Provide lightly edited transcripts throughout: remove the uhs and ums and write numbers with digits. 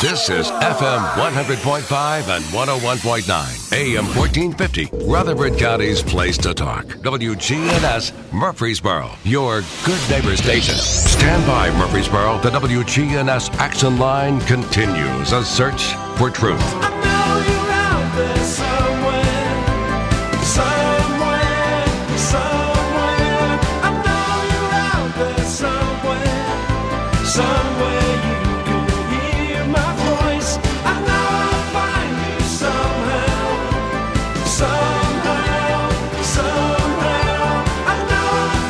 This is FM 100.5 and 101.9, AM 1450, Rutherford County's place to talk. WGNS Murfreesboro, your good neighbor station. Stand by, Murfreesboro. The WGNS Action Line continues a search for truth. I know you're out there somewhere. I know you're out there somewhere you can hear my voice. I know I'll find you somehow. I know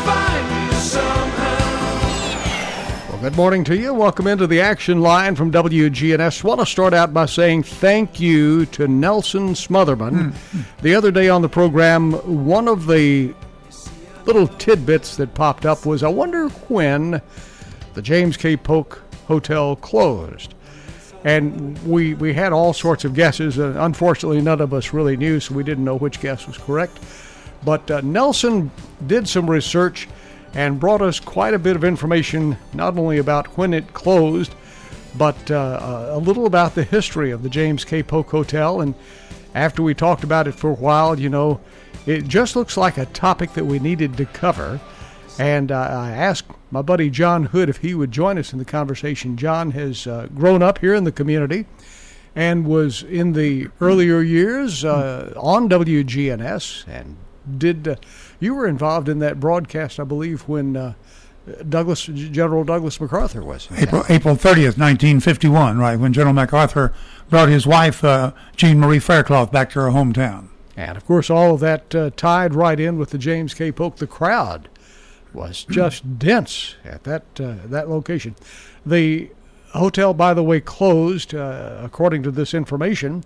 I'll find you somehow. Well, good morning to you. Welcome into the Action Line from WGNS. I want to start out by saying thank you to Nelson Smotherman. The other day on the program, one of the little tidbits that popped up was, I wonder when the James K. Polk Hotel closed. And we had all sorts of guesses. Unfortunately, none of us really knew, so we didn't know which guess was correct. But Nelson did some research and brought us quite a bit of information, not only about when it closed, but a little about the history of the James K. Polk Hotel. And after we talked about it for a while, you know, it just looks like a topic that we needed to cover. And I asked my buddy John Hood if he would join us in the conversation. John has grown up here in the community and was in the earlier years on WGNS, and did you were involved in that broadcast, I believe, when General Douglas MacArthur was April 30th, 1951, right, when General MacArthur brought his wife, Jean Marie Faircloth, back to her hometown. And, of course, all of that tied right in with the James K. Polk. The crowd was just dense at that location. The hotel, by the way, closed, according to this information,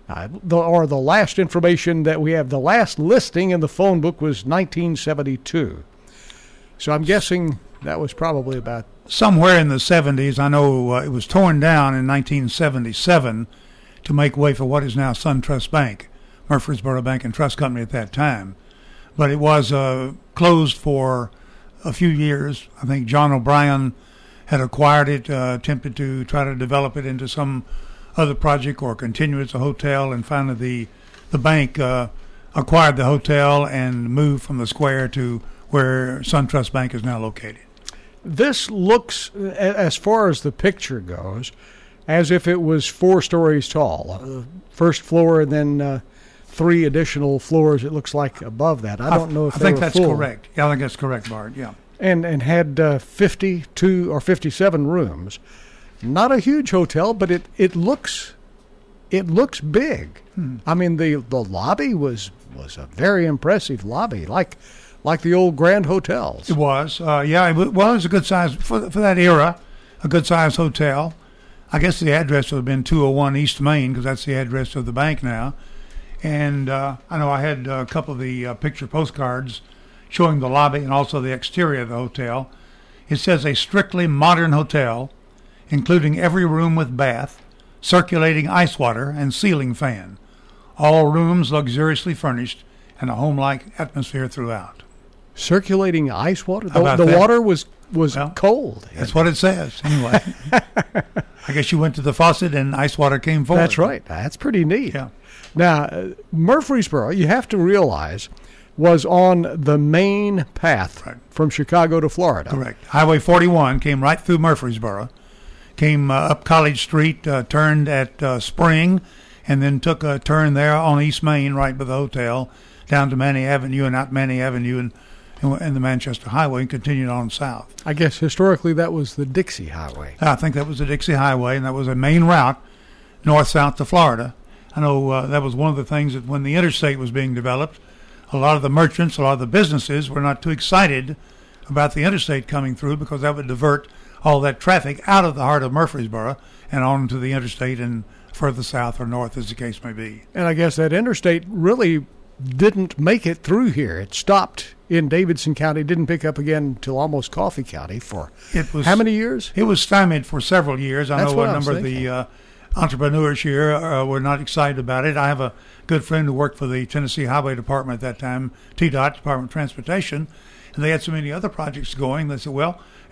the last information that we have, the last listing in the phone book was 1972. So I'm guessing that was probably about somewhere in the 70s. I know it was torn down in 1977 to make way for what is now SunTrust Bank, Murfreesboro Bank and Trust Company at that time. But it was closed for a few years. I think John O'Brien had acquired it, attempted to try to develop it into some other project or continue as a hotel, and finally the bank acquired the hotel and moved from the square to where SunTrust Bank is now located. This looks, as far as the picture goes, as if it was 4 stories tall. First floor and then 3 additional floors, it looks like, above that. I don't know if I think that's full. Correct. Yeah, I think that's correct, Bart. Yeah. And had 52 or 57 rooms. Not a huge hotel, but it looks big. I mean, the lobby was a very impressive lobby, like the old Grand Hotels. It was. It was a good size for that era, a good size hotel. I guess the address would have been 201 East Main, because that's the address of the bank now. And I know I had a couple of the picture postcards showing the lobby and also the exterior of the hotel. It says a strictly modern hotel, including every room with bath, circulating ice water, and ceiling fan. All rooms luxuriously furnished and a home-like atmosphere throughout. Circulating ice water? The water was cold. That's what it says, anyway. I guess you went to the faucet and ice water came forward. That's right. That's pretty neat. Yeah. Now, Murfreesboro, you have to realize, was on the main path from Chicago to Florida. Correct. Highway 41 came right through Murfreesboro, came up College Street, turned at Spring, and then took a turn there on East Main right by the hotel, down to Manny Avenue and out Manny Avenue and the Manchester Highway, and continued on south. I guess historically that was the Dixie Highway. I think that was the Dixie Highway, and that was a main route north-south to Florida. I know that was one of the things that when the interstate was being developed, a lot of the merchants, a lot of the businesses were not too excited about the interstate coming through, because that would divert all that traffic out of the heart of Murfreesboro and on to the interstate and further south or north, as the case may be. And I guess that interstate really didn't make it through here. It stopped in Davidson County, didn't pick up again until almost Coffee County for how many years? It was stymied for several years. I know a number of the entrepreneurs here were not excited about it. I have a good friend who worked for the Tennessee Highway Department at that time, TDOT, Department of Transportation, and they had so many other projects going. They said, well,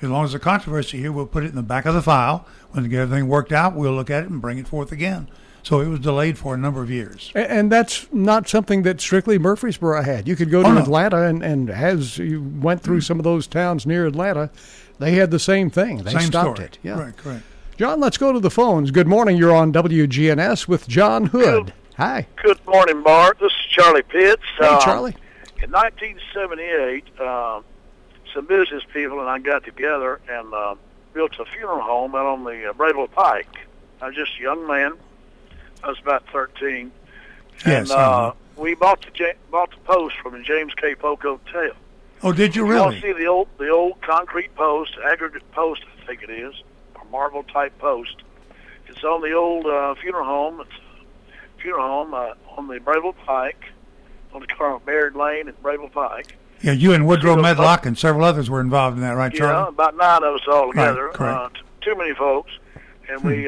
As long as the controversy here, we'll put it in the back of the file. When we get everything worked out, we'll look at it and bring it forth again. So it was delayed for a number of years. And that's not something that strictly Murfreesboro had. You could go to no. Atlanta, and as you went through some of those towns near Atlanta, they had the same thing. They Same stopped story. it. Yeah. Correct. John, let's go to the phones. Good morning. You're on WGNS with John Hood. Hi. Good morning, Bart. This is Charlie Pitts. Hey, Charlie. In 1978, some business people and I got together and built a funeral home out on the Bradwell Pike. I was just a young man. I was about 13. Yes. And we bought the post from the James K. Polk Hotel. Oh, did you You want really? to see the old concrete post, aggregate post, I think it is, or marble type post. It's on the old funeral home. It's a funeral home on the Bradwell Pike, on the corner of Baird Lane and Bradwell Pike. Yeah, you and Woodrow Medlock and several others were involved in that, right, Charlie? Yeah, about 9 of us all together. Right, correct. Too many folks. And we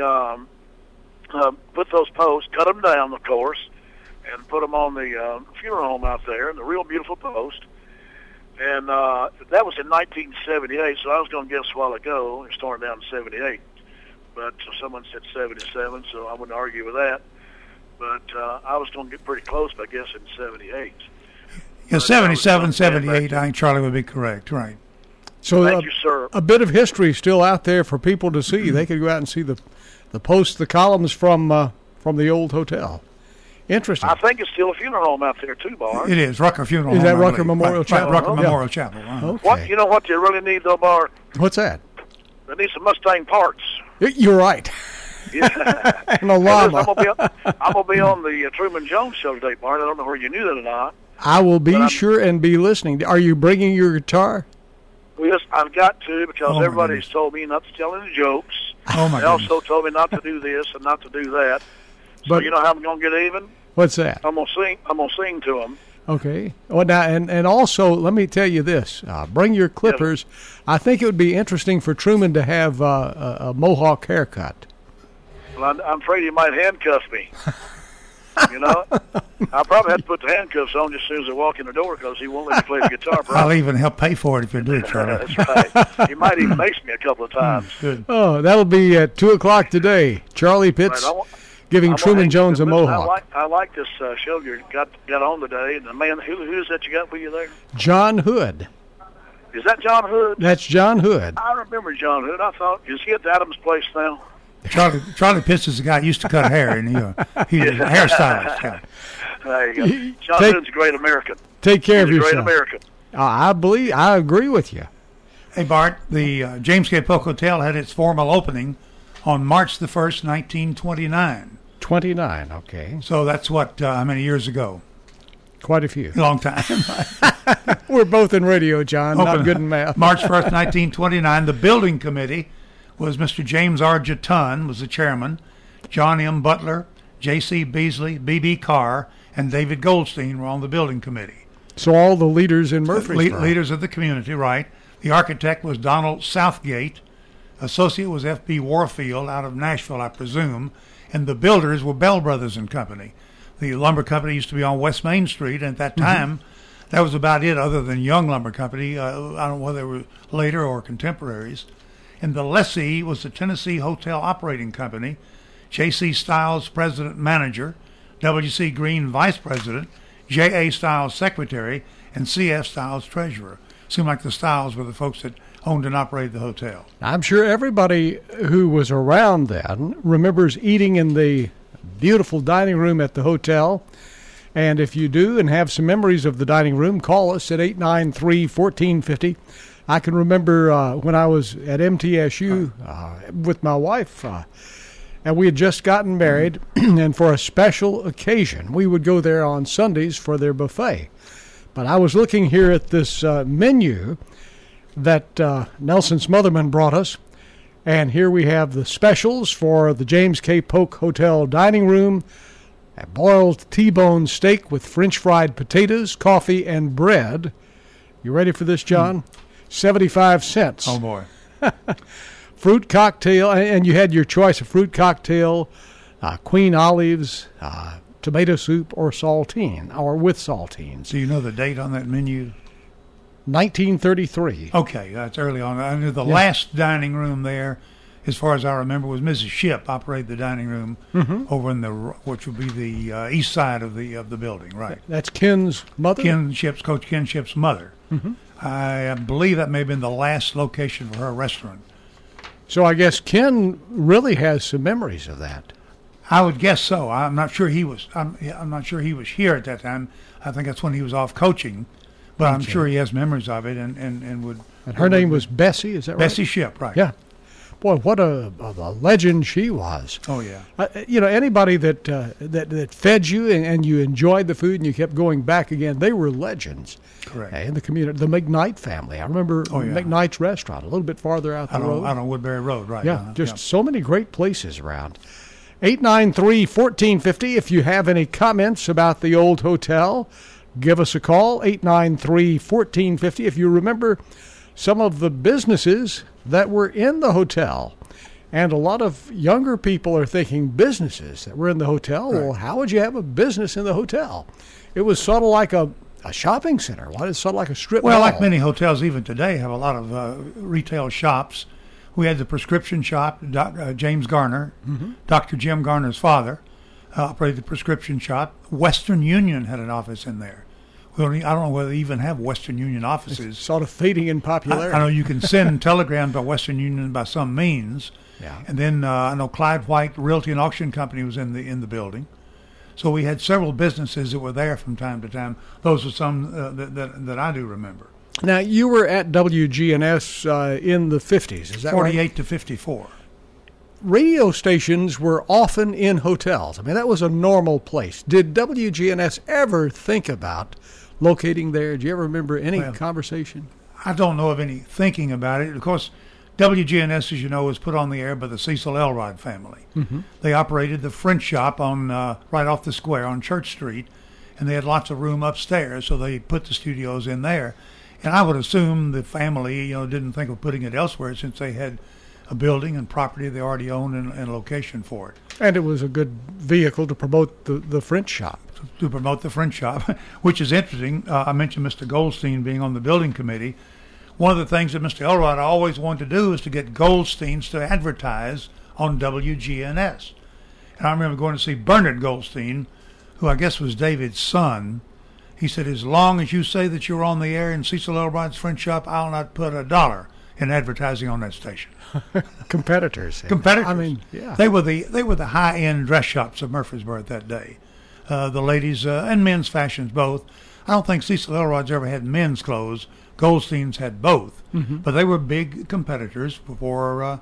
put those posts, cut them down, of course, and put them on the funeral home out there, and the real beautiful post. And that was in 1978, so I was going to guess a while ago. It started down in 78. But someone said 77, so I wouldn't argue with that. But I was going to get pretty close, I guess, in 78. Yeah, 77, 78, I think Charlie would be correct, right. So Thank you, sir. a bit of history still out there for people to see. They could go out and see the posts, the columns from the old hotel. Interesting. I think it's still a funeral home out there, too, Bart. It is, Rucker Funeral Is Home. that I Rucker believe. Memorial Right, Chapel? Rucker Yeah. Memorial Chapel. Uh-huh. Okay. You know what they really need, though, Bart? What's that? They need some Mustang parts. You're right. Yeah. And a llama. I'm gonna be on the Truman Jones show today, Bart. I don't know whether you knew that or not. I will be I'm- sure and be listening. Are you bringing your guitar? Yes, I've got to because Oh, my everybody's goodness. told me not to tell any jokes. Oh, my They goodness. also told me not to do this and not to do that. So But- you know how I'm gonna get even? What's that? I'm gonna sing to them. Okay. Well, now, and also, let me tell you this. Bring your clippers. I think it would be interesting for Truman to have a mohawk haircut. Well, I'm afraid he might handcuff me. You know, I'll probably have to put the handcuffs on just as soon as I walk in the door because he won't let me play the guitar. I'll Probably. even help pay for it if you do, Charlie. That's right. He might even mace me a couple of times. Good. Oh, that'll be at 2 o'clock today. Charlie Pitts Right, I want- giving I'm Truman gonna hang Jones a with it. mohawk. I like this show you got on today. And the man, who's that you got with you there? John Hood. Is that John Hood? That's John Hood. I remember John Hood. I thought, is he at Adams Place now? Charlie Pitts is the guy who used to cut hair, and he was a hairstylist. Yeah. There you go. John Take- Hood's a great American. Take care He's of a great yourself. American. I agree with you. Hey, Bart, the James K. Polk Hotel had its formal opening on March the 1st, 1929. 29, okay. So that's what, how many years ago? Quite a few. A long time. We're both in radio, John. Not Open- good in math. March 1st, 1929. The building committee was Mr. James R. Jatun was the chairman, John M. Butler, J.C. Beasley, B.B. Carr, and David Goldstein were on the building committee. So all the leaders in Murfreesboro. Leaders of the community, right. The architect was Donald Southgate. Associate was F.B. Warfield out of Nashville, I presume. And the builders were Bell Brothers and Company. The lumber company used to be on West Main Street, and at that time, that was about it other than Young Lumber Company. I don't know whether they were later or contemporaries. And the lessee was the Tennessee Hotel Operating Company. J.C. Stiles, president manager. W.C. Green, vice president. J.A. Stiles, secretary. And C.F. Stiles, treasurer. Seemed like the Stiles were the folks that owned and operated the hotel. I'm sure everybody who was around then remembers eating in the beautiful dining room at the hotel. And if you do and have some memories of the dining room, call us at 893-1450. I can remember when I was at MTSU with my wife, and we had just gotten married, and for a special occasion, we would go there on Sundays for their buffet. But I was looking here at this menu that Nelson Smotherman brought us, and here we have the specials for the James K. Polk Hotel dining room: a boiled T-bone steak with French fried potatoes, coffee, and bread. You ready for this, John? 75 cents. Oh, boy. Fruit cocktail, and you had your choice of fruit cocktail, Queen Olives, tomato soup, or saltine, or with saltines. Do you know the date on that menu? 1933. Okay, that's early on. I knew the last dining room there, as far as I remember, was Mrs. Shipp operated the dining room over in which would be the east side of the building, right? That's Ken's mother? Coach Ken Shipp's mother. I believe that may have been the last location for her restaurant. So I guess Ken really has some memories of that. I would guess so. I'm not sure he was. I'm not sure he was here at that time. I think that's when he was off coaching, but I'm sure he has memories of it and would. And her name was Bessie, is that right? Bessie Shipp, right? Yeah. Boy, what a legend she was. Oh yeah. Anybody that fed you and you enjoyed the food and you kept going back again, they were legends. Correct. In the community, the McKnight family. I remember McKnight's restaurant a little bit farther out the road. Out on Woodbury Road, right? Yeah, so many great places around. 893-1450. If you have any comments about the old hotel, give us a call. 893-1450. If you remember some of the businesses that were in the hotel. And a lot of younger people are thinking businesses that were in the hotel. Right. Well, how would you have a business in the hotel? It was sort of like a shopping center. Why is it sort of like a strip mall? Well, like many hotels even today have a lot of retail shops. We had the prescription shop. James Garner, Dr. Jim Garner's father, operated the prescription shop. Western Union had an office in there. I don't know whether they even have Western Union offices. It's sort of fading in popularity. I know you can send telegrams by Western Union by some means. Yeah. And then I know Clyde White Realty and Auction Company was in the building. So we had several businesses that were there from time to time. Those are some that I do remember. Now, you were at WGNS in the 50s, is that 48 right? to 54. Radio stations were often in hotels. I mean, that was a normal place. Did WGNS ever think about locating there? Do you ever remember any conversation? I don't know of any thinking about it. Of course, WGNS, as you know, was put on the air by the Cecil Elrod family. They operated the French shop on right off the square on Church Street, and they had lots of room upstairs, so they put the studios in there. And I would assume the family, didn't think of putting it elsewhere since they had a building and property they already owned and a location for it. And it was a good vehicle to promote the French shop. To promote the French shop, which is interesting. I mentioned Mr. Goldstein being on the building committee. One of the things that Mr. Elrod always wanted to do is to get Goldsteins to advertise on WGNS. And I remember going to see Bernard Goldstein, who I guess was David's son. He said, as long as you say that you're on the air in Cecil Elrod's French shop, I'll not put $1 in advertising on that station. Competitors. Competitors. I mean, yeah. They were the high-end dress shops of Murfreesboro at that day. The ladies and men's fashions both. I don't think Cecil Elrod's ever had men's clothes. Goldstein's had both. But they were big competitors for,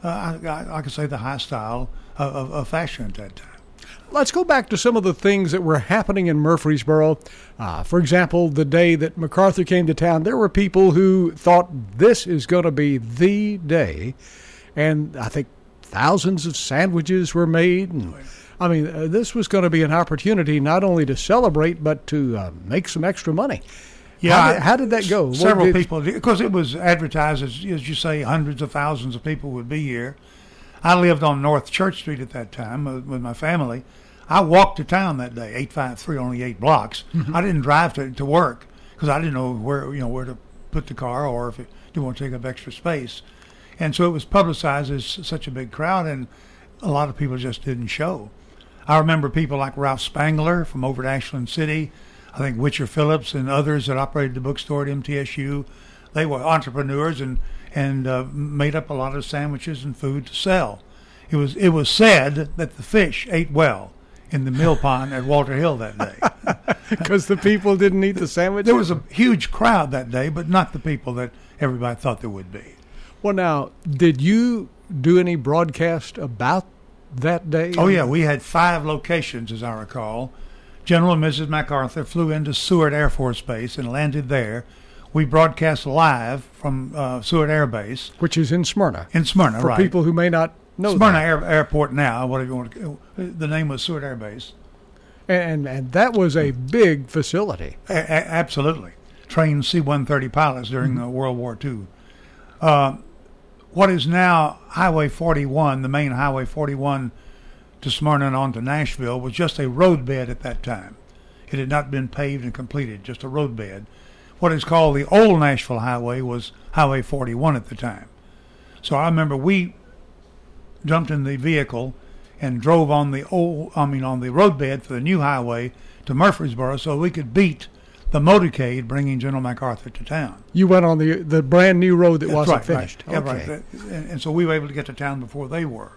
I could say, the high style of fashion at that time. Let's go back to some of the things that were happening in Murfreesboro. For example, the day that MacArthur came to town, there were people who thought this is going to be the day. And I think thousands of sandwiches were made. And, I mean, this was going to be an opportunity not only to celebrate, but to make some extra money. Yeah, how did that go? Several people, because it was advertised, as you say, hundreds of thousands of people would be here. I lived on North Church Street at that time with my family. I walked to town that day, 853, only 8 blocks. I didn't drive to work because I didn't know where to put the car or if it didn't want to take up extra space. And so it was publicized as such a big crowd, and a lot of people just didn't show. I remember people like Ralph Spangler from over at Ashland City, I think Witcher Phillips and others that operated the bookstore at MTSU. They were entrepreneurs and made up a lot of sandwiches and food to sell. It was said that the fish ate well in the mill pond at Walter Hill that day. Because the people didn't eat the sandwiches? There was a huge crowd that day, but not the people that everybody thought there would be. Well, now, did you do any broadcast about that day? Oh, yeah. We had 5 locations, as I recall. General and Mrs. MacArthur flew into Seward Air Force Base and landed there. We broadcast live from Seward Air Base. Which is in Smyrna. In Smyrna, for right. For people who may not know Smyrna that. Airport now, whatever you want to. The name was Seward Air Base. And that was a big facility. Absolutely. Trained C-130 pilots during World War II. What is now Highway 41, the main Highway 41 to Smyrna and on to Nashville, was just a roadbed at that time. It had not been paved and completed, just a roadbed. what is called the old Nashville Highway was Highway 41 at the time. So I remember we jumped in the vehicle and drove on the roadbed for the new highway to Murfreesboro so we could beat the motorcade bringing General MacArthur to town. You went on the brand new road that wasn't Right, finished. right. Okay. Yeah, right. And so we were able to get to town before they were.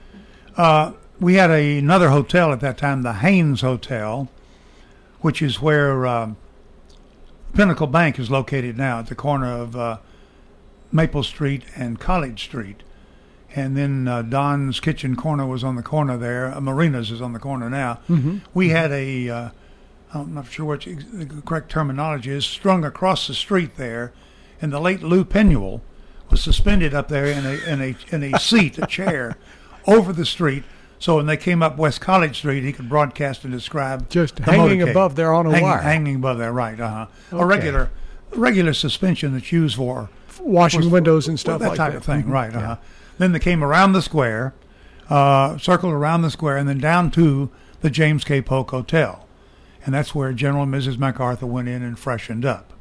We had another hotel at that time, the Haynes Hotel, which is where Pinnacle Bank is located now at the corner of Maple Street and College Street. And then Don's Kitchen Corner was on the corner there. Marina's is on the corner now. Mm-hmm. We had I'm not sure what the correct terminology is, strung across the street there, and the late Lou Penuel was suspended up there in a seat, a chair, over the street. So when they came up West College Street, he could broadcast and describe Just the hanging motorcade. above there on a wire. Hanging above there, right? A Okay. regular suspension that's used for Washing windows and stuff that like type that. of thing, Mhm. right? Yeah. Then they came around the square, circled around the square, and then down to the James K. Polk Hotel, and that's where General and Mrs. MacArthur went in and freshened up.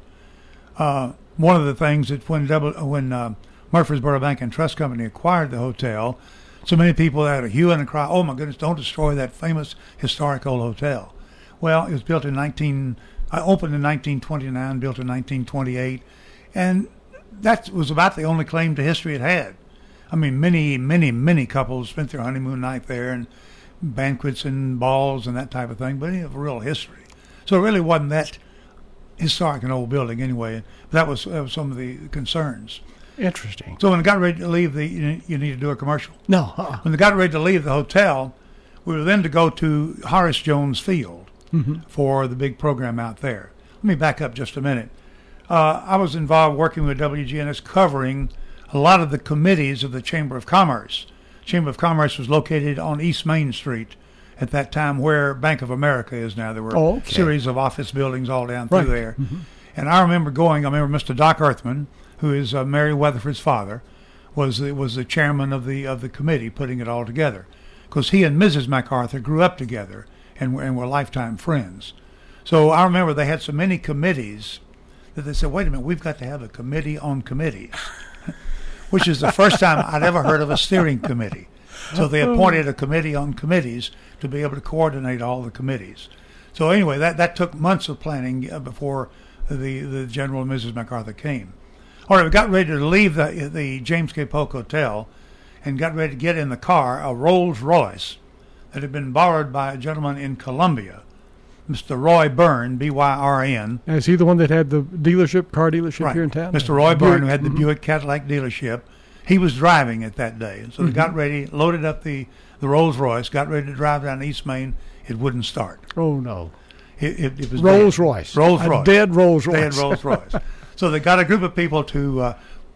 One of the things that when Murfreesboro Bank and Trust Company acquired the hotel, so many people had a hue and a cry, "Oh my goodness, don't destroy that famous historic old hotel." Well, it was built opened in 1929, built in 1928, and that was about the only claim to history it had. I mean, many couples spent their honeymoon night there, and banquets and balls and that type of thing, but it didn't have real history. So it really wasn't that historic an old building anyway. That was some of the concerns. Interesting. So when it got ready to leave, you need to do a commercial. No. When they got ready to leave the hotel, we were then to go to Horace Jones Field for the big program out there. Let me back up just a minute. I was involved working with WGNS covering a lot of the committees of the Chamber of Commerce. Chamber of Commerce was located on East Main Street at that time where Bank of America is now. There were a series of office buildings all down through there. Mm-hmm. And I remember Mr. Doc Earthman, who is Mary Weatherford's father, was the chairman of the committee putting it all together. Because he and Mrs. MacArthur grew up together and were lifetime friends. So I remember they had so many committees that they said, wait a minute, we've got to have a committee on committees, which is the first time I'd ever heard of a steering committee. So they appointed a committee on committees to be able to coordinate all the committees. So anyway, that took months of planning before the General and Mrs. MacArthur came. All right, we got ready to leave the James K. Polk Hotel and got ready to get in the car, a Rolls Royce that had been borrowed by a gentleman in Columbia, Mr. Roy Byrne, B-Y-R-N. Is he the one that had the car dealership Right. here in town? Mr. Roy Byrne, who had the Buick Cadillac dealership. He was driving it that day. And so they got ready, loaded up the Rolls Royce, got ready to drive down East Main. It wouldn't start. Oh, no. It was Rolls dead. Royce. Rolls A Royce. dead Rolls Royce. Dead Rolls Royce. So they got a group of people to,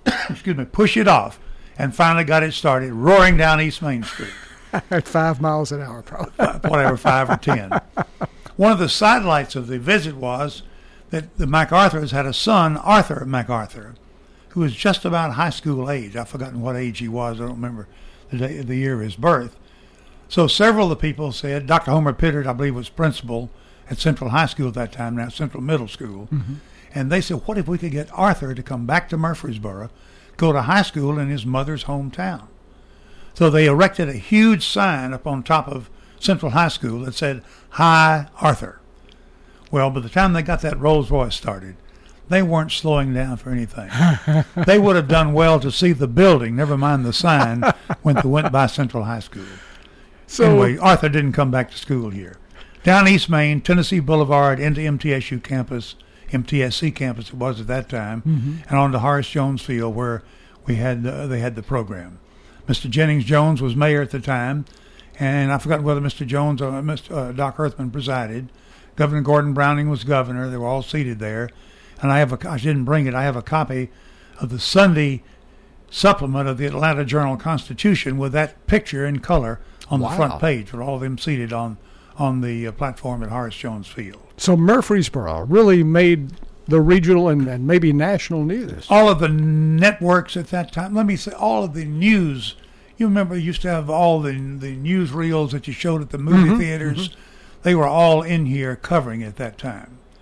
push it off, and finally got it started, roaring down East Main Street. At 5 miles an hour, probably. Whatever, 5 or 10. One of the sidelights of the visit was that the MacArthurs had a son, Arthur MacArthur, who was just about high school age. I've forgotten what age he was. I don't remember the year of his birth. So several of the people said, Dr. Homer Pittard, I believe, was principal at Central High School at that time, now Central Middle School. Mm-hmm. And they said, what if we could get Arthur to come back to Murfreesboro, go to high school in his mother's hometown? So they erected a huge sign up on top of Central High School that said, Hi, Arthur. Well, by the time they got that Rolls Royce started, they weren't slowing down for anything. They would have done well to see the building, never mind the sign, when they went by Central High School. So anyway, Arthur didn't come back to school here. Down East Main, Tennessee Boulevard, into MTSU campus, MTSC campus it was at that time, and on to Horace Jones Field where they had the program. Mr. Jennings Jones was mayor at the time, and I forgot whether Mr. Jones or Mr. Doc Earthman presided. Governor Gordon Browning was governor. They were all seated there. And I didn't bring it. I have a copy of the Sunday supplement of the Atlanta Journal-Constitution with that picture in color on the front page with all of them seated on the platform at Horace Jones Field. So Murfreesboro really made the regional and maybe national news. All of the networks at that time, let me say, all of the news. You remember you used to have all the news reels that you showed at the movie theaters. They were all in here covering at that time.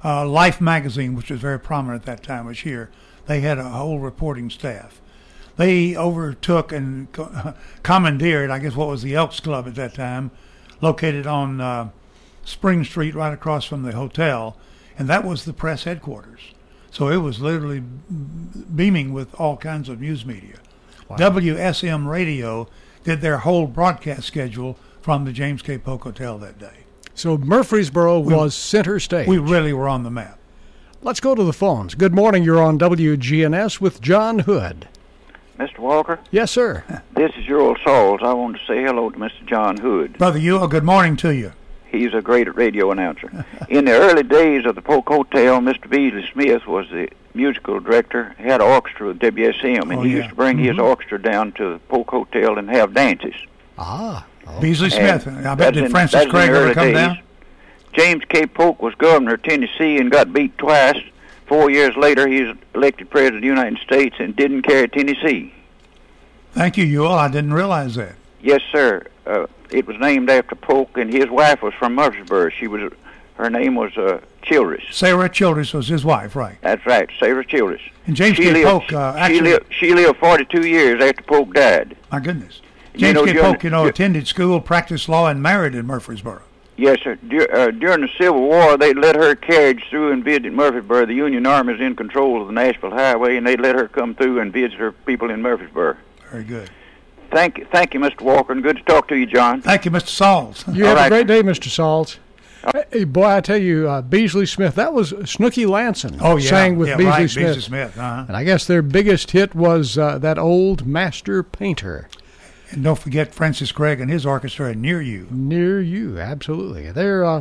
Life magazine, which was very prominent at that time, was here. They had a whole reporting staff. They overtook and commandeered, I guess, what was the Elks Club at that time, located on Spring Street right across from the hotel, and that was the press headquarters. So it was literally beaming with all kinds of news media. Wow. WSM Radio did their whole broadcast schedule from the James K. Polk Hotel that day. So Murfreesboro was center stage. We really were on the map. Let's go to the phones. Good morning. You're on WGNS with John Hood. Mr. Walker? Yes, sir. This is your old Sauls. I wanted to say hello to Mr. John Hood. Brother Ewell, good morning to you. He's a great radio announcer. In the early days of the Polk Hotel, Mr. Beasley Smith was the musical director. He had an orchestra with WSM, and he used to bring his orchestra down to the Polk Hotel and have dances. Ah. Oh. Beasley Smith. I bet did Francis Craig ever come down? James K. Polk was governor of Tennessee and got beat twice. 4 years later, he was elected president of the United States and didn't carry Tennessee. Thank you, Ewell. I didn't realize that. Yes, sir. It was named after Polk, and his wife was from Murfreesboro. Her name was Childress. Sarah Childress was his wife, right? That's right, Sarah Childress. And James K. Polk she lived 42 years after Polk died. My goodness. James K. Polk, attended school, practiced law, and married in Murfreesboro. Yes, sir. During the Civil War, they let her carriage through and visit Murfreesboro. The Union Army was in control of the Nashville Highway, and they let her come through and visit her people in Murfreesboro. Very good. Thank you, Mr. Walker, and good to talk to you, John. Thank you, Mr. Sauls. You have a great day, Mr. Sauls. Hey, boy, I tell you, Beasley Smith, that was Snooky Lanson sang with Beasley Smith. Beasley Smith. And I guess their biggest hit was that old Master Painter. And don't forget Francis Craig and his orchestra at Near You. Near You, absolutely. Their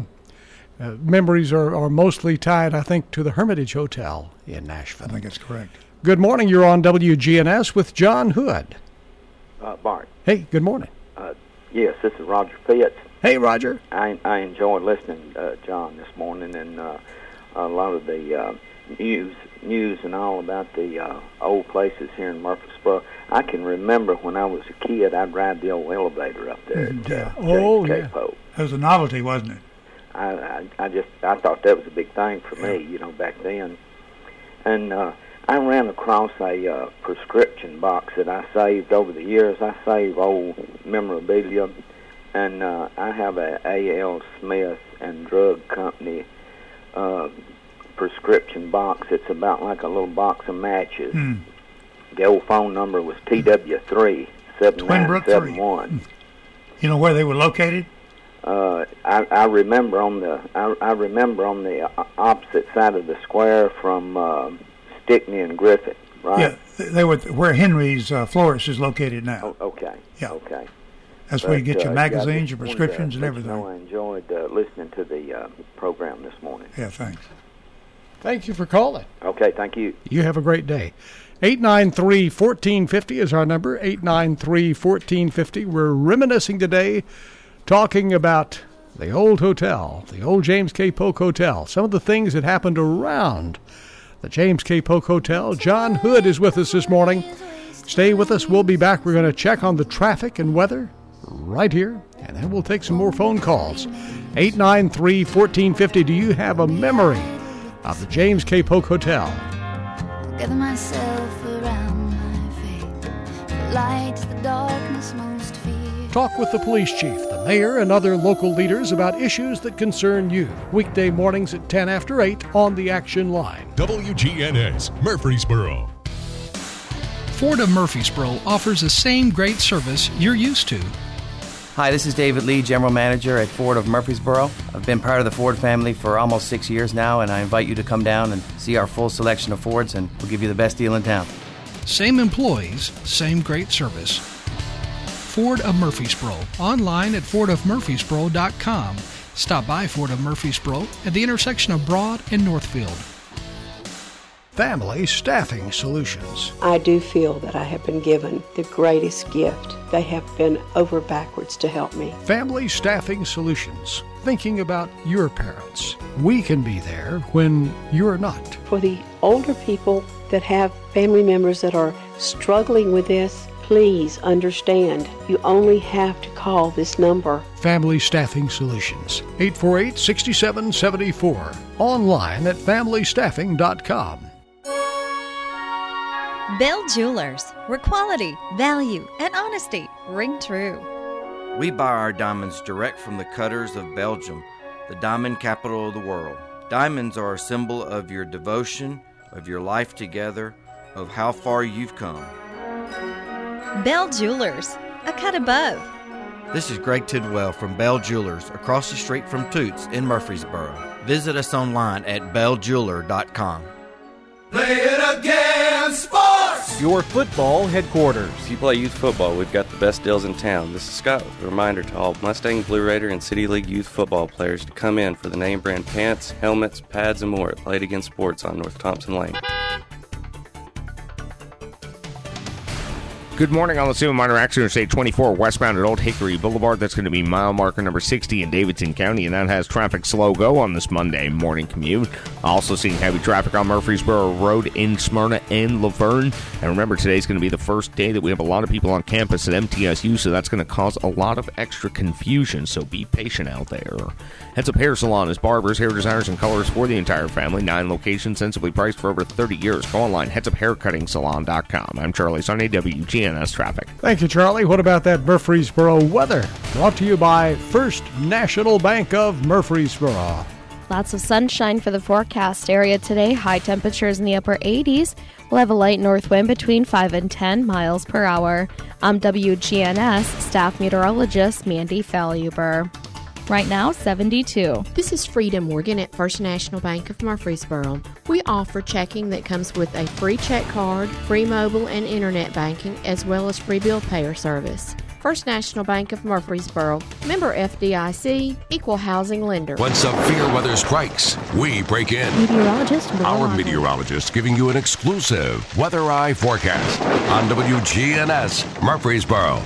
memories are mostly tied, I think, to the Hermitage Hotel in Nashville. I think that's correct. Good morning. You're on WGNS with John Hood. Bart. Hey, good morning. Yes, this is Roger Fitz. Hey, Roger. I enjoyed listening to John this morning, and a lot of the news and all about the old places here in Murfreesboro. I can remember when I was a kid, I'd ride the old elevator up there at J.K. Polk. It was a novelty, wasn't it? I thought that was a big thing for me, back then. And I ran across a prescription box that I saved over the years. I save old memorabilia, and I have a A.L. Smith and Drug Company prescription box. It's about like a little box of matches. The old phone number was TW3 7971. You know where they were located? I remember on the opposite side of the square from Stickney and Griffith. Right? Yeah, they were where Henry's Florist is located now. Oh, okay. Yeah. Okay. That's where you get your magazines, your prescriptions, and everything. I enjoyed listening to the program this morning. Yeah, thanks. Thank you for calling. Okay, thank you. You have a great day. 893-1450 is our number, 893-1450. We're reminiscing today, talking about the old hotel, the old James K. Polk Hotel, some of the things that happened around the James K. Polk Hotel. John Hood is with us this morning. Stay with us. We'll be back. We're going to check on the traffic and weather right here, and then we'll take some more phone calls. 893-1450. Do you have a memory of the James K. Polk Hotel? Gather myself around my faith. The light's the darkness most fear. Talk with the police chief, the mayor, and other local leaders about issues that concern you. Weekday mornings at 10 after 8 on the Action Line. WGNS Murfreesboro. Ford of Murfreesboro offers the same great service you're used to. Hi, this is David Lee, General Manager at Ford of Murfreesboro. I've been part of the Ford family for almost 6 years now, and I invite you to come down and see our full selection of Fords, and we'll give you the best deal in town. Same employees, same great service. Ford of Murfreesboro. Online at fordofmurfreesboro.com. Stop by Ford of Murfreesboro at the intersection of Broad and Northfield. Family Staffing Solutions. I do feel that I have been given the greatest gift. They have been over backwards to help me. Family Staffing Solutions. Thinking about your parents. We can be there when you're not. For the older people that have family members that are struggling with this, Please understand, you only have to call this number. Family Staffing Solutions, 848-6774. Online at familystaffing.com. Bell Jewelers, where quality, value, and honesty ring true. We buy our diamonds direct from the cutters of Belgium, the diamond capital of the world. Diamonds are a symbol of your devotion, of your life together, of how far you've come. Bell Jewelers, a cut above. This is Greg Tidwell from Bell Jewelers, across the street from Toots in Murfreesboro. Visit us online at belljeweler.com. Play it again, sports! Your football headquarters. If you play youth football, we've got the best deals in town. This is Scott with a reminder to all Mustang, Blue Raider, and City League youth football players to come in for the name brand pants, helmets, pads, and more at Played Again Sports on North Thompson Lane. Good morning on the Seaman Minor Accident State 24 westbound at Old Hickory Boulevard. That's going to be mile marker number 60 in Davidson County, and that has traffic slow go on this Monday morning commute. Also seeing heavy traffic on Murfreesboro Road in Smyrna and Laverne. And remember, today's going to be the first day that we have a lot of people on campus at MTSU, so that's going to cause a lot of extra confusion, so be patient out there. Heads Up Hair Salon is barbers, hair designers, and colors for the entire family. 9 locations, sensibly priced for over 30 years. Go online, headsuphaircuttingsalon.com. I'm Charlie Sonny, WGNS Traffic. Thank you, Charlie. What about that Murfreesboro weather? Brought to you by First National Bank of Murfreesboro. Lots of sunshine for the forecast area today. High temperatures in the upper 80s. We'll have a light north wind between 5 and 10 miles per hour. I'm WGNS staff meteorologist Mandy Faluber. Right now, 72. This is Frida Morgan at First National Bank of Murfreesboro. We offer checking that comes with a free check card, free mobile and internet banking, as well as free bill payer service. First National Bank of Murfreesboro, member FDIC, equal housing lender. When severe weather strikes, we break in. Our meteorologist giving you an exclusive Weather Eye forecast on WGNS Murfreesboro.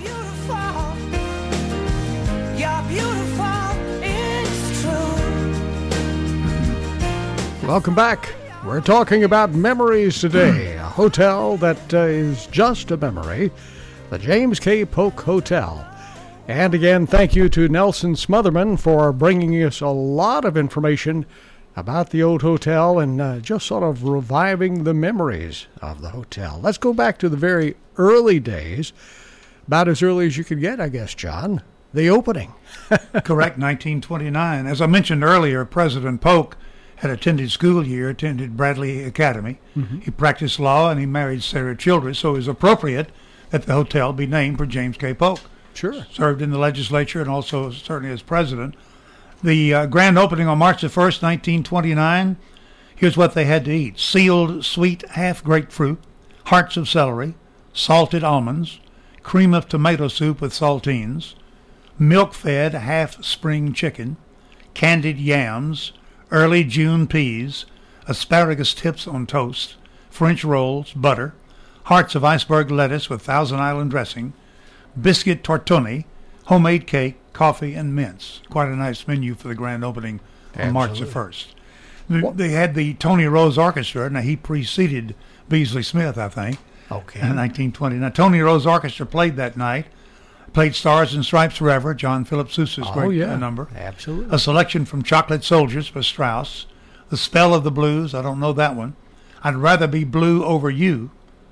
Welcome back. We're talking about memories today. A hotel that is just a memory, the James K. Polk Hotel. And again, thank you to Nelson Smotherman for bringing us a lot of information about the old hotel and just sort of reviving the memories of the hotel. Let's go back to the very early days, about as early as you could get, I guess, John. The opening. Correct, 1929. As I mentioned earlier, President Polk had attended school here, attended Bradley Academy. Mm-hmm. He practiced law and he married Sarah Childress, so it was appropriate that the hotel be named for James K. Polk. Sure. Served in the legislature and also certainly as president. The grand opening on March the 1st, 1929, here's what they had to eat. Sealed sweet half grapefruit, hearts of celery, salted almonds, cream of tomato soup with saltines, milk-fed half spring chicken, candied yams, early June peas, asparagus tips on toast, French rolls, butter, hearts of iceberg lettuce with Thousand Island dressing, biscuit tortoni, homemade cake, coffee, and mince. Quite a nice menu for the grand opening on March the 1st. They had the Tony Rose Orchestra. Now, he preceded Beasley Smith, I think, in 1920. Now, Tony Rose Orchestra played that night. Played Stars and Stripes Forever, John Philip Sousa's great number. Absolutely. A selection from Chocolate Soldiers by Strauss. The Spell of the Blues, I don't know that one. I'd Rather Be Blue Over You.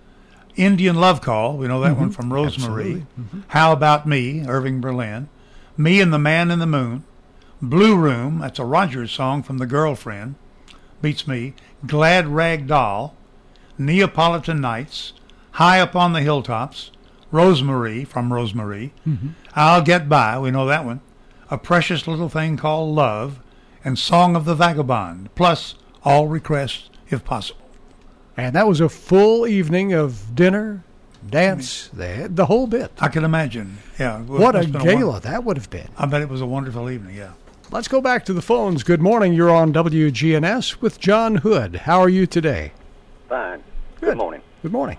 Indian Love Call, we know that one from Rosemary. Mm-hmm. How About Me, Irving Berlin. Me and the Man in the Moon. Blue Room, that's a Rogers song from The Girlfriend. Beats me. Glad Rag Doll. Neapolitan Nights. High Up on the Hilltops. Rosemary from Rosemary. Mm-hmm. I'll Get By, we know that one. A Precious Little Thing Called Love, and Song of the Vagabond, plus All Requests If Possible. And that was a full evening of dinner, dance, the whole bit. I can imagine, yeah. What a gala that would have been. I bet it was a wonderful evening, yeah. Let's go back to the phones. Good morning. You're on WGNS with John Hood. How are you today? Fine. Good morning. Good morning.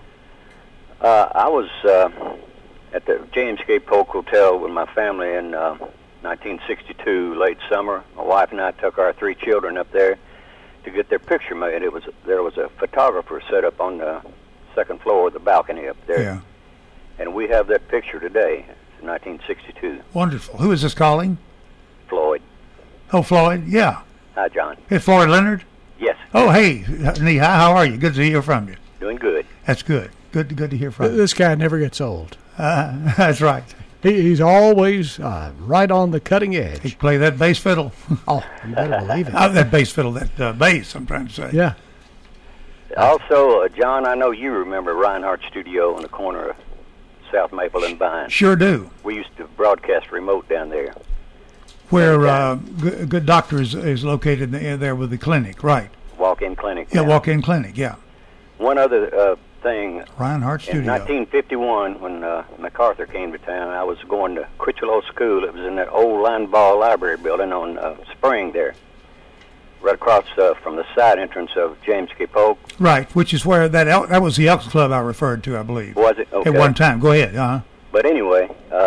I was at the James K. Polk Hotel with my family in 1962, late summer. My wife and I took our 3 children up there to get their picture made. There was a photographer set up on the second floor of the balcony up there. Yeah. And we have that picture today. It's 1962. Wonderful. Who is this calling? Floyd. Oh, Floyd. Yeah. Hi, John. Hey, Floyd Leonard. Yes. Oh, hey, Neha. How are you? Good to hear from you. Doing good. That's good. Good to hear from you. This guy never gets old. That's right. He's always right on the cutting edge. He play that bass fiddle. Oh, you better believe it. That bass fiddle, that bass, I'm trying to say. Yeah. Also, John, I know you remember Reinhardt Studio on the corner of South Maple and Vine. Sure do. We used to broadcast remote down there. Where Good Doctor is located there with the clinic, right? Walk-in clinic. Yeah, walk-in clinic, yeah. One other thing. Reinhardt Studio. In 1951, when MacArthur came to town, I was going to Critchlow School. It was in that old line ball library building on Spring there, right across from the side entrance of James K. Polk. Right, which is where that was the Elks Club I referred to, I believe. Was it? Okay. At one time. Go ahead. But anyway,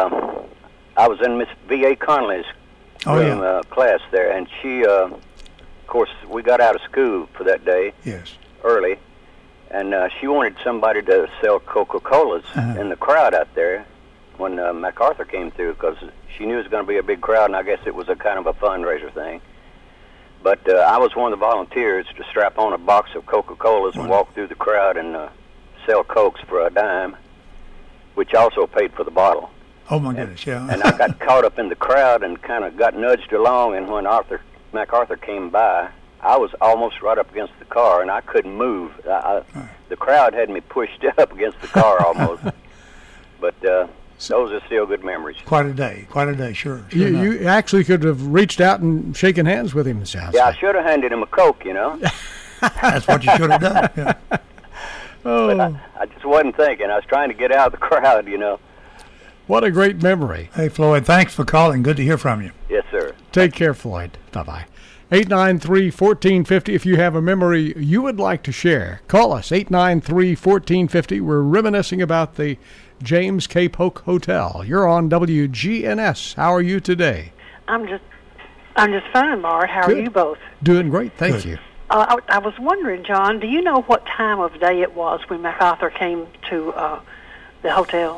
I was in Miss V.A. Connolly's class there, and she, of course, we got out of school for that day. Yes. Early. And she wanted somebody to sell Coca-Colas in the crowd out there when MacArthur came through, because she knew it was going to be a big crowd, and I guess it was a kind of a fundraiser thing. But I was one of the volunteers to strap on a box of Coca-Colas and walk through the crowd and sell Cokes for a dime, which also paid for the bottle. Oh, my goodness, yeah. And I got caught up in the crowd and kind of got nudged along, and when MacArthur came by, I was almost right up against the car, and I couldn't move. The crowd had me pushed up against the car almost. But those are still good memories. Quite a day, sure. You actually could have reached out and shaken hands with him, it sounds Yeah, like. I should have handed him a Coke, you know. That's what you should have done. Yeah. But I just wasn't thinking. I was trying to get out of the crowd, you know. What a great memory. Hey, Floyd, thanks for calling. Good to hear from you. Yes, sir. Take care, Floyd. Bye-bye. 893-1450. If you have a memory you would like to share, call us, 893-1450. We're reminiscing about the James K. Polk Hotel. You're on WGNS. How are you today? I'm just fine, Bart. How are you both? Doing great, thank you. I was wondering, John, do you know what time of day it was when MacArthur came to the hotel?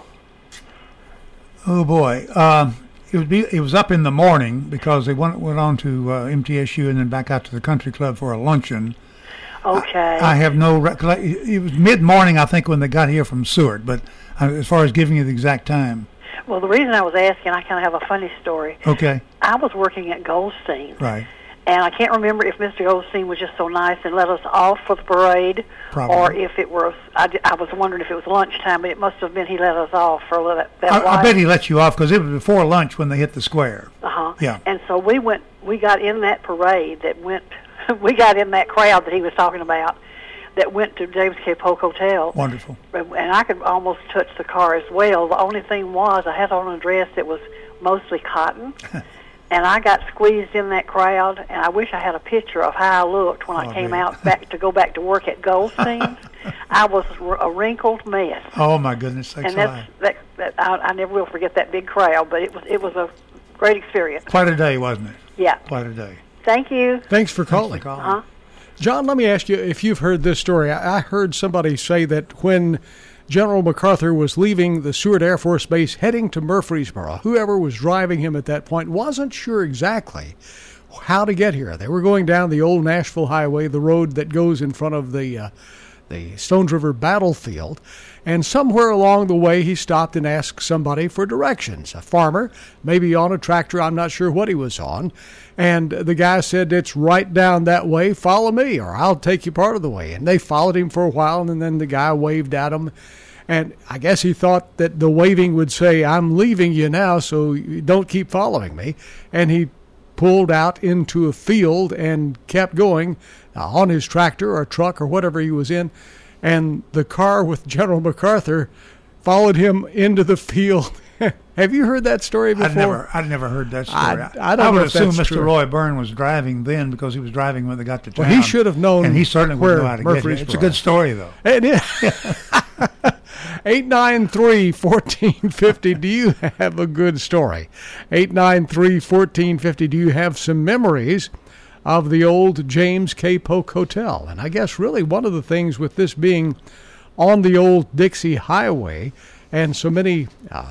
Oh, boy. It was up in the morning because they went on to MTSU and then back out to the country club for a luncheon. Okay. I have no recollection. It was mid-morning, I think, when they got here from Seward, but as far as giving you the exact time. Well, the reason I was asking, I kind of have a funny story. Okay. I was working at Goldstein. Right. And I can't remember if Mr. Goldstein was just so nice and let us off for the parade, or if it was. I was wondering if it was lunchtime, but it must have been he let us off for that while. I bet he let you off because it was before lunch when they hit the square. Yeah. And so we got in that parade that went. We got in that crowd that he was talking about, that went to James K. Polk Hotel. Wonderful. And I could almost touch the car as well. The only thing was I had on a dress that was mostly cotton. And I got squeezed in that crowd, and I wish I had a picture of how I looked when I came out to go back to work at Goldstein. I was a wrinkled mess. Oh my goodness! And I never will forget that big crowd, but it was a great experience. Quite a day, wasn't it? Yeah. Quite a day. Thank you. Thanks for calling. John, let me ask you if you've heard this story. I heard somebody say that when General MacArthur was leaving the Seward Air Force Base heading to Murfreesboro, whoever was driving him at that point wasn't sure exactly how to get here. They were going down the old Nashville Highway, the road that goes in front of the Stones River battlefield, and somewhere along the way he stopped and asked somebody for directions, a farmer, maybe on a tractor, I'm not sure what he was on, and the guy said, "It's right down that way, follow me, or I'll take you part of the way." And they followed him for a while, and then the guy waved at him, and I guess he thought that the waving would say, "I'm leaving you now, so you don't keep following me," and he pulled out into a field and kept going on his tractor or truck or whatever he was in, and the car with General MacArthur followed him into the field. Have you heard that story before? I'd never heard that story. I would assume Mr. Roy Byrne was driving then because he was driving when they got to town. Well, he should have known, and he certainly would know how to get here. It's a good story, though. It is. 893-1450. Do you have a good story? 893-1450. Do you have some memories of the old James K. Polk Hotel? And I guess really one of the things with this being on the old Dixie Highway and so many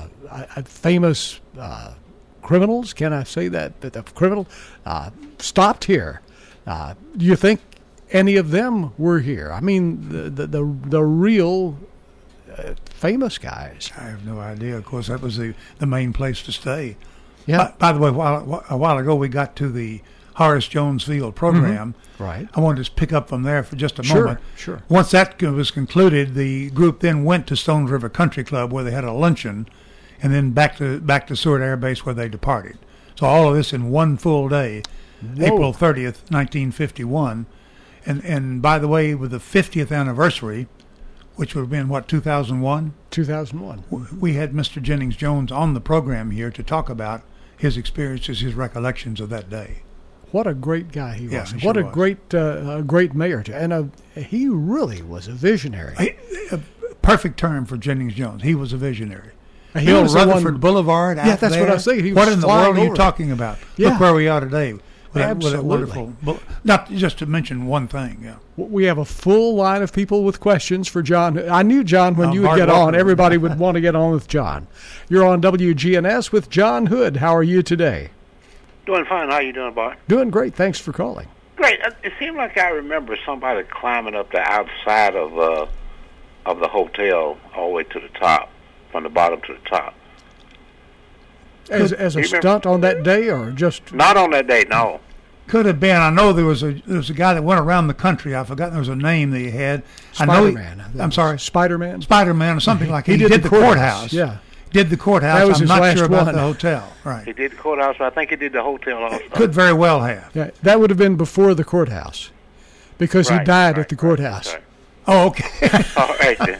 famous criminals, can I say that the criminal stopped here. Do you think any of them were here? I mean, the real famous guys. I have no idea. Of course, that was the main place to stay. Yeah. By the way, a while ago, we got to the Horace Jones Field program. Mm-hmm. Right. I wanted to pick up from there for just a moment. Sure. Once that was concluded, the group then went to Stones River Country Club, where they had a luncheon, and then back to Seward Air Base, where they departed. So all of this in one full day, April 30th, 1951. And by the way, with the 50th anniversary, which would have been, 2001? 2001. We had Mr. Jennings Jones on the program here to talk about his experiences, his recollections of that day. What a great guy he was. Yeah, he what sure a great mayor. And he really was a visionary. A perfect term for Jennings Jones. He was a visionary. He Bill was Rutherford Boulevard out Yeah, that's there. what I was saying. What in the world are you talking about? Yeah. Look where we are today. With Absolutely. that wonderful, not just to mention one thing. Yeah. We have a full line of people with questions for John. I knew, John, when you would Bart get Walker. on, everybody would want to get on with John. You're on WGNS with John Hood. How are you today? Doing fine. How you doing, Bart? Doing great. Thanks for calling. Great. It seemed like I remember somebody climbing up the outside of the hotel all the way to the top, from the bottom to the top. As a stunt on that day, or just not on that day? No. Could have been. I know there was a guy that went around the country. I forgot there was a name that he had. Spider-Man. I'm sorry, Spider-Man. Spider-Man or something like that. He did the courthouse. Yeah. Did the courthouse. That was his I'm not last sure about one. the hotel. Right. He did the courthouse, but I think he did the hotel also. Could very well have. Yeah, that would have been before the courthouse, because he died at the courthouse. Right. Oh, okay. All right, then.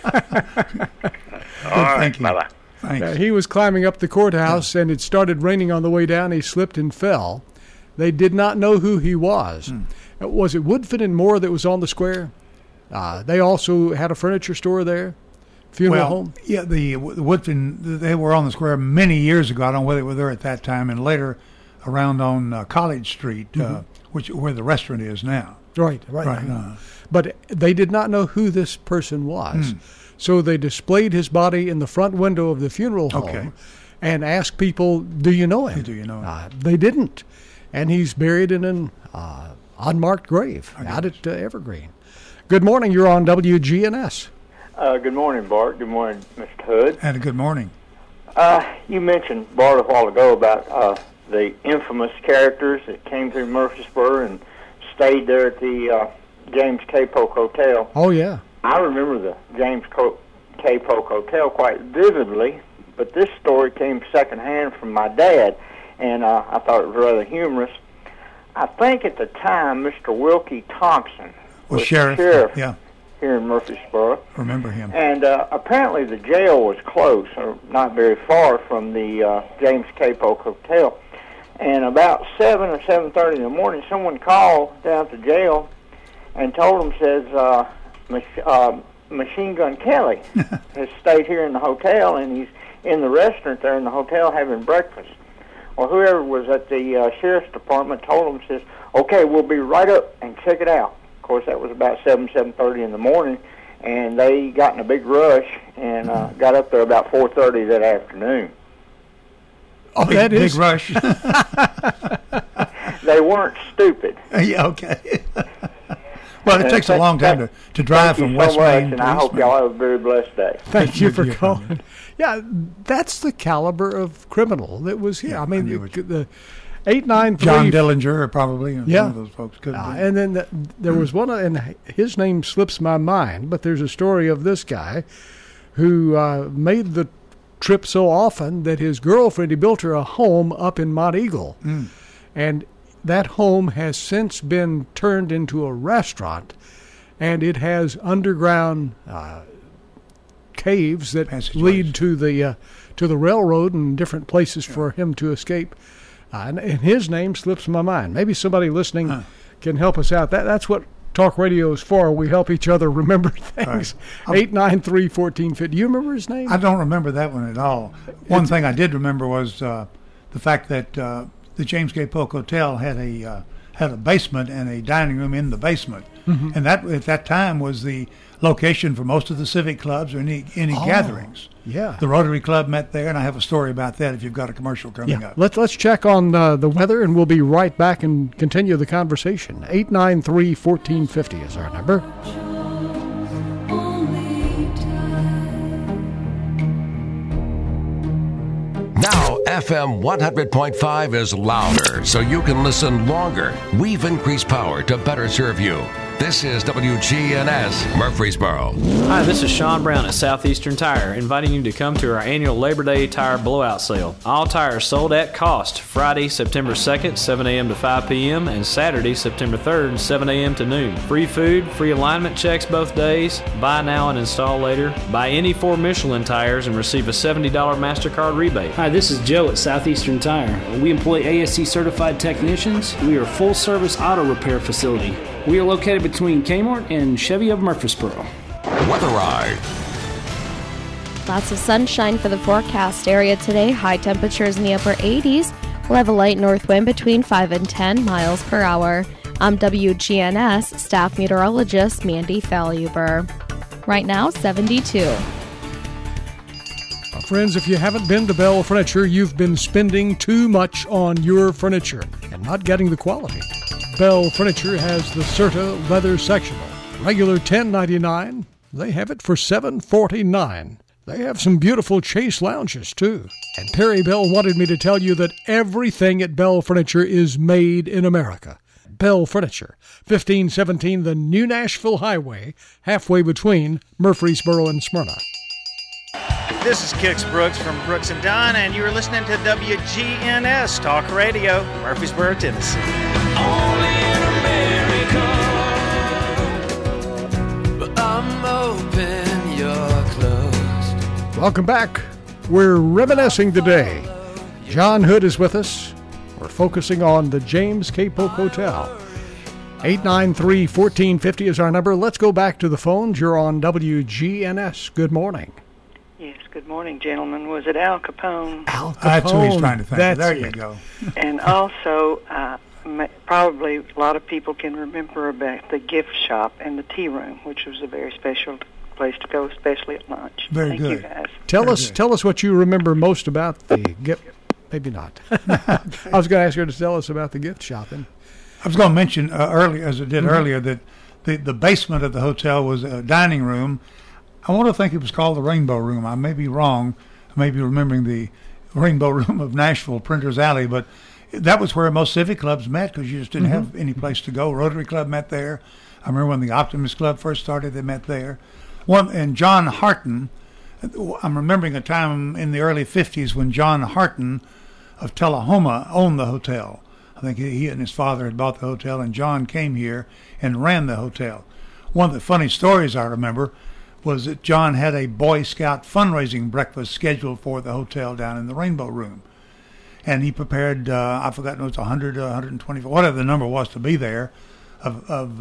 All right, thank you. Bye-bye. Thanks. He was climbing up the courthouse, and it started raining on the way down. He slipped and fell. They did not know who he was. Was it Woodfin and Moore that was on the square? They also had a furniture store there, funeral home. Yeah, the Woodfin, they were on the square many years ago. I don't know whether they were there at that time, and later around on College Street, where the restaurant is now. Right. But they did not know who this person was. So they displayed his body in the front window of the funeral home and asked people, do you know him? Do you know him? They didn't. And he's buried in an unmarked grave out at Evergreen. Good morning. You're on WGNS. Good morning, Bart. Good morning, Mr. Hood. And a good morning. You mentioned, Bart, a while ago about the infamous characters that came through Murfreesboro and stayed there at the James K. Polk Hotel. Oh, yeah. I remember the James K. Polk Hotel quite vividly, but this story came secondhand from my dad, and I thought it was rather humorous. I think at the time, Mr. Wilkie Thompson was sheriff here in Murfreesboro. Remember him. And apparently the jail was close, or not very far from the James K. Polk Hotel. And about 7 or 7:30 in the morning, someone called down to jail and told them, says, Machine Gun Kelly has stayed here in the hotel, and he's in the restaurant there in the hotel having breakfast. Well, whoever was at the sheriff's department told them, says, okay, we'll be right up and check it out. Of course, that was about 7:30 in the morning, and they got in a big rush and got up there about 4:30 that afternoon. Oh, that is big rush. They weren't stupid. Yeah, okay. Well, it takes a long time to drive from West Main. And I hope y'all have a very blessed day. Thank you for calling. Yeah, that's the caliber of criminal that was here. Yeah, I mean, the 893. John Dillinger, probably. Yeah. One of those folks could be. And then there was one, and his name slips my mind, but there's a story of this guy who made the trip so often that his girlfriend, he built her a home up in Mont Eagle. And that home has since been turned into a restaurant, and it has underground caves that lead to the railroad and different places for him to escape. And his name slips my mind. Maybe somebody listening can help us out. That's what talk radio is for. We help each other remember things. 893-1450. Do you remember his name? I don't remember that one at all. One thing I did remember was the fact that the James K. Polk Hotel had had a basement and a dining room in the basement. Mhm. And that at that time was the location for most of the civic clubs or any gatherings. Yeah. The Rotary Club met there, and I have a story about that if you've got a commercial coming up. Let's check on the weather, and we'll be right back and continue the conversation. 893-1450 is our number. Now, FM 100.5 is louder, so you can listen longer. We've increased power to better serve you. This is WGNS Murfreesboro. Hi, this is Sean Brown at Southeastern Tire, inviting you to come to our annual Labor Day tire blowout sale. All tires sold at cost, Friday, September 2nd, 7 a.m. to 5 p.m., and Saturday, September 3rd, 7 a.m. to noon. Free food, free alignment checks both days, buy now and install later. Buy any 4 Michelin tires and receive a $70 MasterCard rebate. Hi, this is Joe at Southeastern Tire. We employ ASC certified technicians. We are a full service auto repair facility. We are located between Kmart and Chevy of Murfreesboro. Weather Ride. Lots of sunshine for the forecast area today. High temperatures in the upper 80s. We'll have a light north wind between 5 and 10 miles per hour. I'm WGNS staff meteorologist Mandy Faluber. Right now, 72. Friends, if you haven't been to Bell Furniture, you've been spending too much on your furniture and not getting the quality. Bell Furniture has the Serta Leather Sectional. Regular $10.99. They have it for $7.49. They have some beautiful Chase lounges, too. And Perry Bell wanted me to tell you that everything at Bell Furniture is made in America. Bell Furniture, 1517 the New Nashville Highway, halfway between Murfreesboro and Smyrna. This is Kix Brooks from Brooks and Dunn, and you're listening to WGNS Talk Radio, Murfreesboro, Tennessee. Only in America, but I'm open, you're closed. Welcome back. We're reminiscing today. John Hood is with us. We're focusing on the James K. Polk Hotel. 893-1450 is our number. Let's go back to the phones. You're on WGNS. Good morning. Yes, good morning, gentlemen. Was it Al Capone? Al Capone. That's who he's trying to think. That's There it. you go. And also, probably a lot of people can remember about the gift shop and the tea room, which was a very special place to go, especially at lunch. Very Thank good. you, guys. Tell us what you remember most about the gift. Maybe not. I was going to ask her to tell us about the gift shopping. I was going to mention earlier, as I did earlier, that the basement of the hotel was a dining room. I want to think it was called the Rainbow Room. I may be wrong. I may be remembering the Rainbow Room of Nashville, Printer's Alley, but that was where most civic clubs met because you just didn't have any place to go. Rotary Club met there. I remember when the Optimist Club first started, they met there. And John Harton, I'm remembering a time in the early 50s when John Harton of Tullahoma owned the hotel. I think he and his father had bought the hotel, and John came here and ran the hotel. One of the funny stories I remember was that John had a Boy Scout fundraising breakfast scheduled for the hotel down in the Rainbow Room. And he prepared, I forgot, it was 100, 120, whatever the number was to be there, of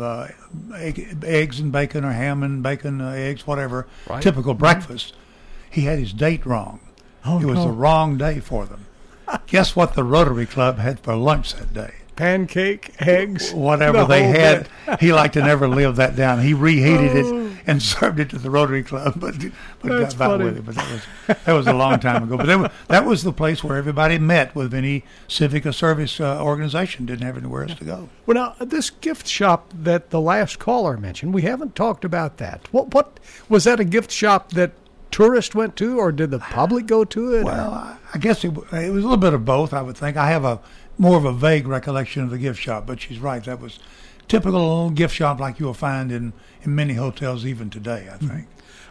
eggs and bacon or ham and bacon, eggs, whatever, Right. typical breakfast. He had his date wrong. Oh, it was no. the wrong day for them. Guess what the Rotary Club had for lunch that day? Pancake, eggs, whatever the they whole had. bit. He liked to never live that down. He reheated it and served it to the Rotary Club, but That's got back funny. with it. But that was a long time ago. But that was the place where everybody met with any civic or service organization. Didn't have anywhere else to go. Well, now, this gift shop that the last caller mentioned, we haven't talked about that. What was that a gift shop that tourists went to, or did the public go to it? Well, I guess it was a little bit of both, I would think. I have more of a vague recollection of the gift shop, but she's right. That was typical little gift shop like you'll find in many hotels even today, I think.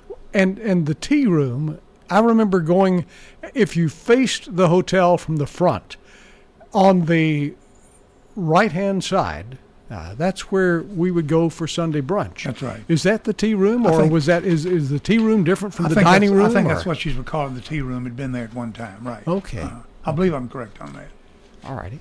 And the tea room, I remember going, if you faced the hotel from the front, on the right-hand side, that's where we would go for Sunday brunch. That's right. Is that the tea room, I or think- is the tea room different from I the think dining that's- room? I think or- that's what she's calling the tea room. Had been there at one time, right? Okay. I believe I'm correct on that. All righty.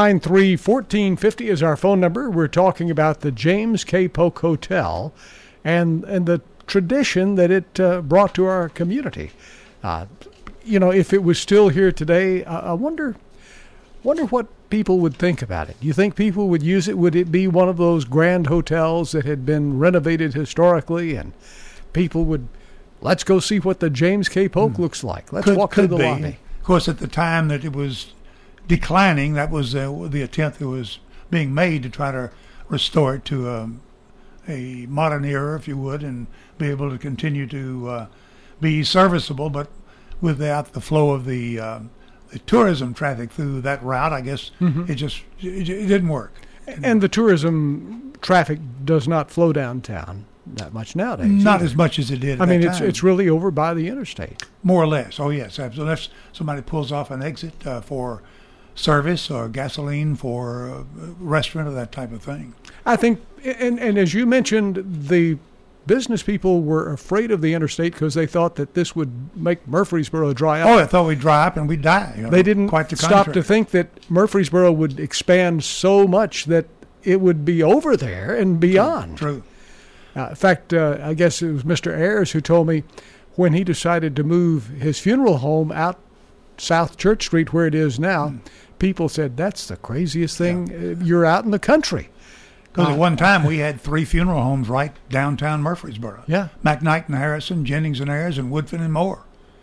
893-1450 is our phone number. We're talking about the James K. Polk Hotel and the tradition that it brought to our community. If it was still here today, I wonder what people would think about it? Do you think people would use it? Would it be one of those grand hotels that had been renovated historically, and people would, let's go see what the James K. Polk looks like. Let's walk through the lobby. Of course, at the time that it was declining, that was the attempt that was being made to try to restore it to a modern era, if you would, and be able to continue to be serviceable, but without the flow of the tourism traffic through that route. I guess it didn't work. And the tourism traffic does not flow downtown that much nowadays. Not either. as much as it did. I mean, it's really over by the interstate. More or less. Oh yes, absolutely. If somebody pulls off an exit for service or gasoline for a restaurant or that type of thing. I think, and as you mentioned, the business people were afraid of the interstate because they thought that this would make Murfreesboro dry up. Oh, I thought we'd dry up and we'd die. You know, they didn't quite the stop contrary. to think that Murfreesboro would expand so much that it would be over there and beyond. True. In fact, I guess it was Mr. Ayers who told me when he decided to move his funeral home out South Church Street where it is now, people said, that's the craziest thing. You're out in the country. Because at one time we had 3 funeral homes right downtown Murfreesboro. Yeah. McKnight and Harrison, Jennings and Ayers, and Woodfin and Moore.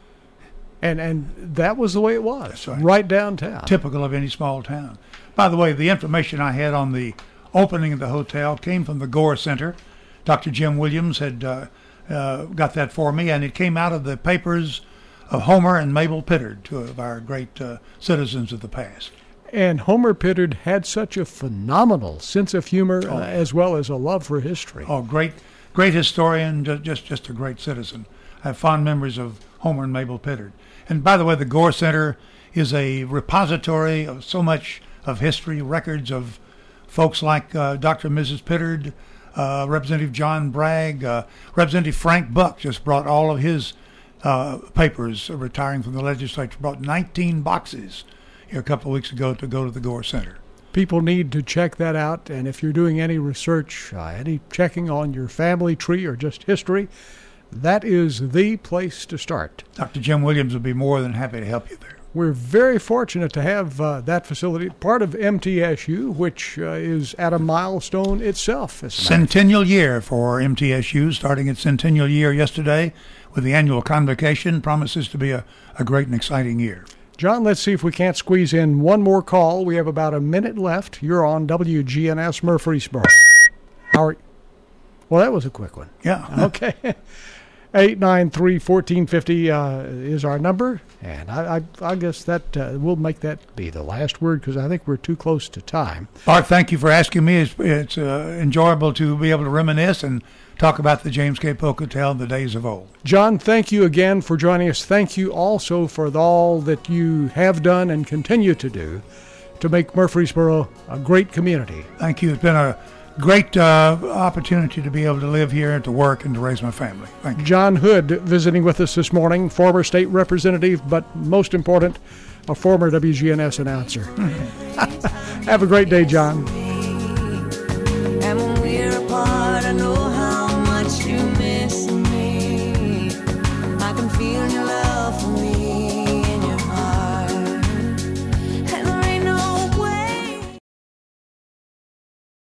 And that was the way it was, That's right. right downtown. Typical of any small town. By the way, the information I had on the opening of the hotel came from the Gore Center. Dr. Jim Williams had got that for me, and it came out of the papers of Homer and Mabel Pittard, 2 of our great citizens of the past. And Homer Pittard had such a phenomenal sense of humor as well as a love for history. Oh, great historian, just a great citizen. I have fond memories of Homer and Mabel Pittard. And by the way, the Gore Center is a repository of so much of history, records of folks like Dr. and Mrs. Pittard, Representative John Bragg, Representative Frank Buck just brought all of his papers, retiring from the legislature, brought 19 boxes here a couple of weeks ago to go to the Gore Center. People need to check that out, and if you're doing any research, any checking on your family tree or just history, that is the place to start. Dr. Jim Williams would be more than happy to help you there. We're very fortunate to have that facility, part of MTSU, which is at a milestone itself. Centennial year for MTSU, starting its centennial year yesterday with the annual convocation. Promises to be a great and exciting year. John, let's see if we can't squeeze in one more call. We have about a minute left. You're on WGNS Murfreesboro. Well, that was a quick one. Yeah. Okay. 893-1450 is our number, and I guess that we'll make that be the last word because I think we're too close to time. Bart, thank you for asking me. It's enjoyable to be able to reminisce and talk about the James K. Polk Hotel in the days of old. John, thank you again for joining us. Thank you also for all that you have done and continue to do to make Murfreesboro a great community. Thank you. It's been a great opportunity to be able to live here and to work and to raise my family. Thank you. John Hood visiting with us this morning, former state representative, but most important, a former WGNS announcer. Have a great day, John.